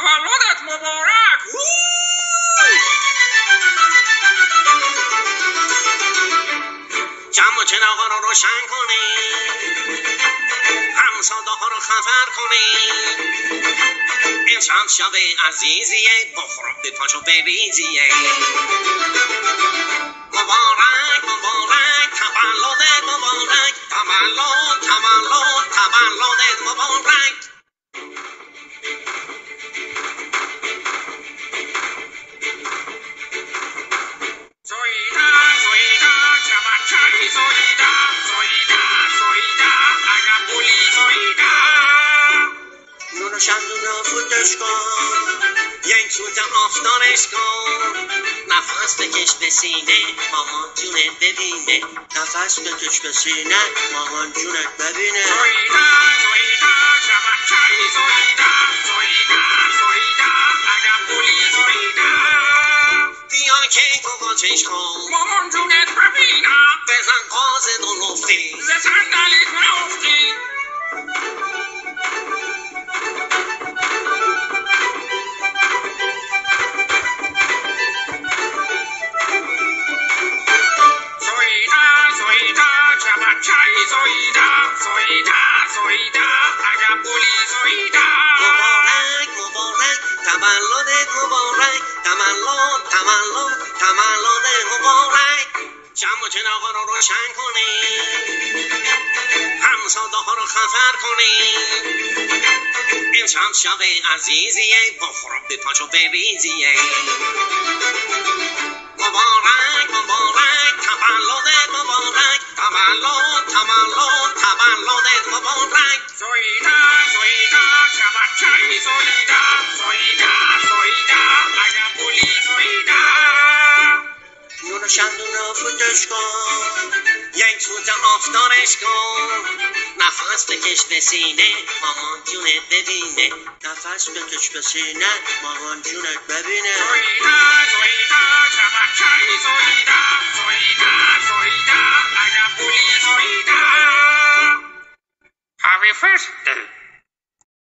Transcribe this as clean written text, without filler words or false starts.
تولدت مبارک. جمع چراغا رو روشن کنید، همساده ها رو خبر کنید، امشب شب عزیزیه، بخور بپاش و بریزیه. مبارک مبارک تولدت مبارک، تولد تولد تولدت مبارک. زویدا زویدا چبچه‌ای زویدا، زویدا زویدا عقب‌بولی زویدا. نور شمدون رو فوتش کن، یک سوت آفتانش کن، نفس بکش به سینه مامان جونت ببینه، نفس بکش به سینه مامان جونت ببینه. زویدا زویدا چبچه‌ای زویدا، زویدا زویدا عقب‌بولی زویدا. بیا که تو قاچش کن، مامان جونت ببینم، بزن قاز دلوفتی، ز صندلیت نافتی. زویدا زویدا چبچه‌ای زویدا، زویدا زویدا عقب‌بولی زویدا. مبارک مبارک تولدت مبارک، تولد تولد تولدت مبارک. شمع و چراغا رو روشن کنید، همساده ها رو خبر کنید، امشب شب عزیزیه، بخور بپاش و بریزیه. مبارک مبارک تولدت مبارک، تولد تولد تولدت مبارک. زویدا زویدا چبچه‌ای زویدا، زویدا زویدا عقب‌بولی زویدا. نور شمدون رو فوتش کن، یک سوت آفتانش کن، نفس بکش به سینه مامان جونت ببینه، نفس بکش به سینه مامان جونت ببینه. زویدا زویدا چبچه‌ای زویدا،